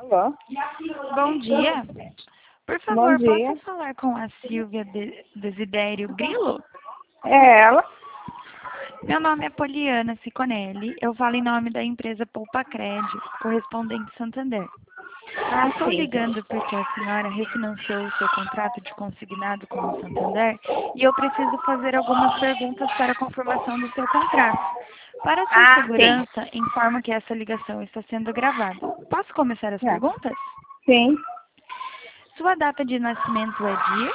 Alô? Bom dia. Por Bom favor, dia. posso falar com a Silvia Desidério Grilo? É ela? Meu nome é Poliana Ciconelli. Eu falo em nome da empresa Poupa Crédito, correspondente Santander. Estou Sim. ligando porque a senhora refinanciou o seu contrato de consignado com o Santander e eu preciso fazer algumas perguntas para a confirmação do seu contrato. Para sua Sim. segurança, informo que essa ligação está sendo gravada. Posso começar as É. perguntas? Sim. Sua data de nascimento é dia?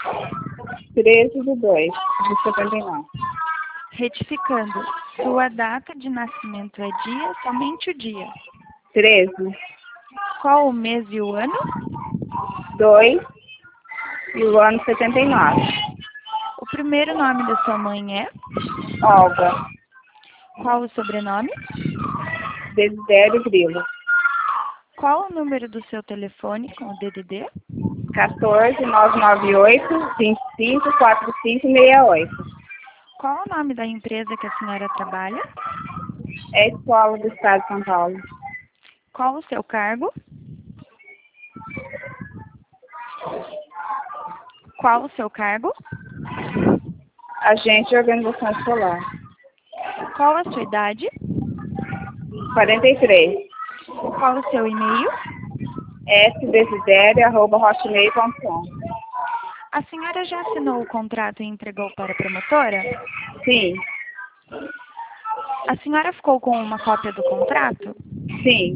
13/2/79. Retificando, sua data de nascimento é dia, somente o dia. 13, Qual o mês e o ano? 2 e o ano 79. O primeiro nome da sua mãe é? Olga. Qual o sobrenome? Desidério Grilo. Qual o número do seu telefone com o DDD? 14 998 25 4568. Qual o nome da empresa que a senhora trabalha? É a Escola do Estado de São Paulo. Qual o seu cargo? Qual o seu cargo? Agente de organização escolar. Qual a sua idade? 43. Qual o seu e-mail? sdesiderio@hotmail.com. A senhora já assinou o contrato e entregou para a promotora? Sim. A senhora ficou com uma cópia do contrato? Sim.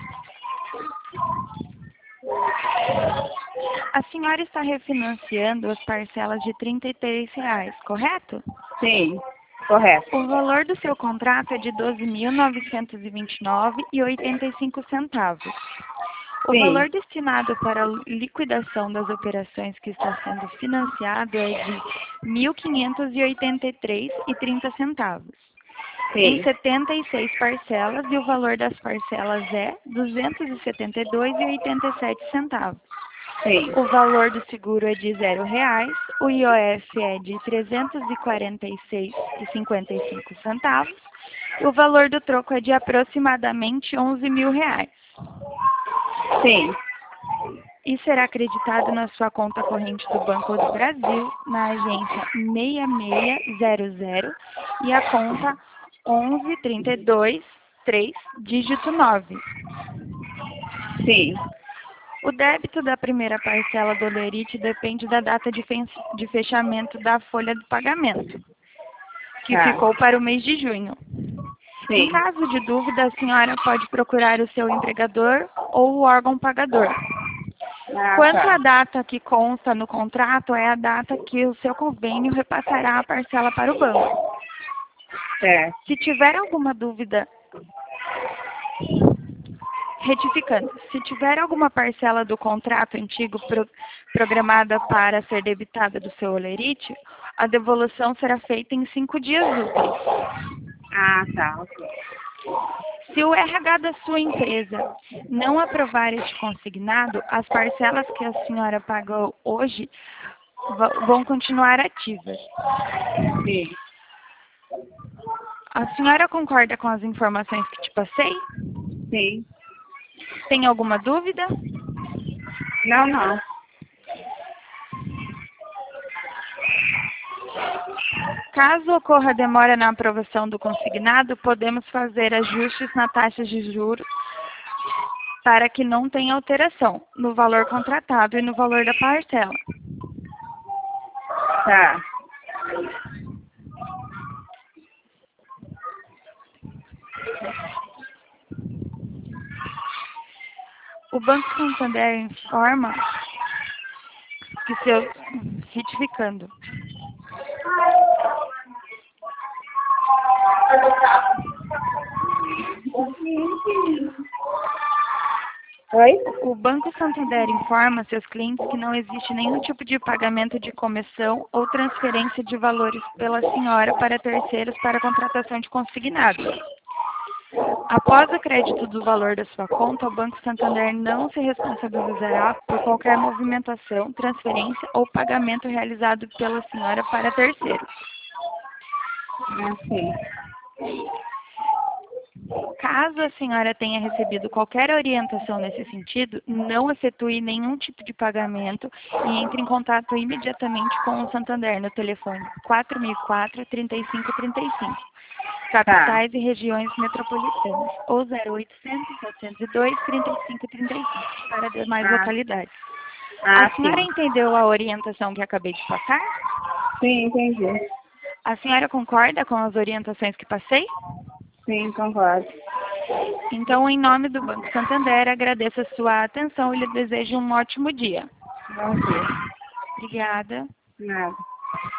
A senhora está refinanciando as parcelas de R$ 33, correto? Sim. Correto. O valor do seu contrato é de R$ 12.929,85. O Sim. valor destinado para a liquidação das operações que está sendo financiado é de R$ 1.583,30. Em Sim. 76 parcelas, e o valor das parcelas é R$ 272,87. Sim. O valor do seguro é de R$ 0, o IOF é de R$ 346,55 e o valor do troco é de aproximadamente R$ 11.000. Sim. E será acreditado na sua conta corrente do Banco do Brasil, na agência 6600 e a conta 11323, dígito 9. Sim. O débito da primeira parcela do Olerite depende da data de fechamento da folha de pagamento, que ficou para o mês de junho. Em Sim. caso de dúvida, a senhora pode procurar o seu empregador ou o órgão pagador. Quanto à data que consta no contrato, é a data que o seu convênio repassará a parcela para o banco. Certo. Se tiver alguma dúvida, retificando, se tiver alguma parcela do contrato antigo programada para ser debitada do seu Olerite, a devolução será feita em 5 dias úteis. Tá. Ok. Se o RH da sua empresa não aprovar este consignado, as parcelas que a senhora pagou hoje vão continuar ativas. Sim. A senhora concorda com as informações que te passei? Sim. Tem alguma dúvida? Não. Caso ocorra demora na aprovação do consignado, podemos fazer ajustes na taxa de juros para que não tenha alteração no valor contratado e no valor da parcela. Tá. O Banco Santander informa que retificando. Oi? O Banco Santander informa seus clientes que não existe nenhum tipo de pagamento de comissão ou transferência de valores pela senhora para terceiros para contratação de consignado. Após o crédito do valor da sua conta, o Banco Santander não se responsabilizará por qualquer movimentação, transferência ou pagamento realizado pela senhora para terceiros. Sim. Caso a senhora tenha recebido qualquer orientação nesse sentido, não efetue nenhum tipo de pagamento e entre em contato imediatamente com o Santander no telefone 4004-3535, capitais e regiões metropolitanas, ou 0800 702 3535, para demais Ah, localidades. A senhora sim. entendeu a orientação que acabei de passar? Sim, entendi. A senhora concorda com as orientações que passei? Sim, concordo. Então, em nome do Banco Santander, agradeço a sua atenção e lhe desejo um ótimo dia. Bom dia. Obrigada. Nada.